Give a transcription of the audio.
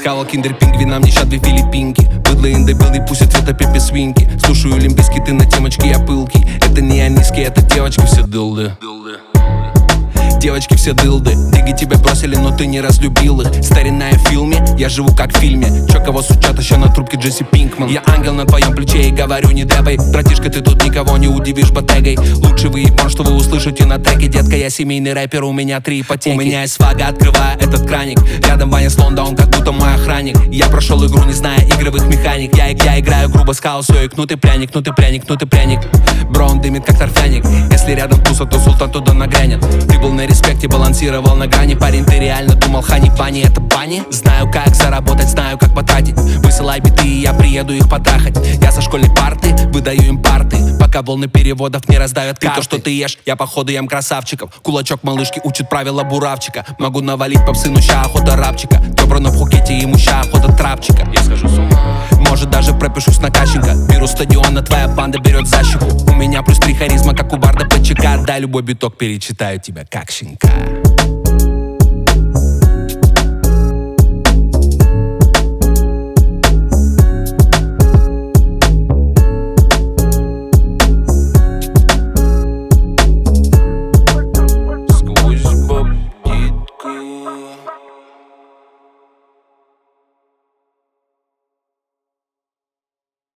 Хавал киндер пингвинам, не щадли филиппинки. Быдло индебилды, пусть цвета пепе свинки. Слушаю олимпийский, ты на темочке, я пылкий. Это не аниские, это девочки все дылды. Девочки все дылды. Диги тебя бросили, но ты не разлюбил их. Старинная в фильме, я живу как в фильме. Чё кого сучат еще на трубке Джесси Пинкман. Я ангел на твоем плече и говорю не дэбай. Братишка, ты тут никого не удивишь ботегой. Лучший выебон, что вы услышите на треке. Детка, я семейный рэпер, у меня 3 ипотеки. У меня есть свага, открывая этот краник. Рядом Ваня Слон, да он как будто мой охранник. Я прошел игру, не зная игровых механик. Я играю грубо с хаосом, и кнутый пряник, кнутый пряник, кнутый пряник. Бро, он дымит как торфяник. Если рядом туса, то султан туда нагрянет. Ты был на респекте, балансировал на грани. Парень, ты реально думал, хани-бани, это бани? Знаю, как заработать, знаю, как потратить. Высылай биты, и я приеду их потрахать. Я со школьной парты, выдаю им парты. Пока волны переводов не раздавят карты. То, что ты ешь, я походу ем красавчиков. Кулачок малышки учит правила буравчика. Могу навалить попсы, но ща охота рапчика. Добро на Пхукете, ему ща охота трапчика. Я схожу с ума. Может даже пропишусь на Кащенко. Беру стадион, а твоя банда берет за щеку. У меня +3 харизма, как у Барда ПЧК. Дай любой биток, перечитаю тебя как щенка.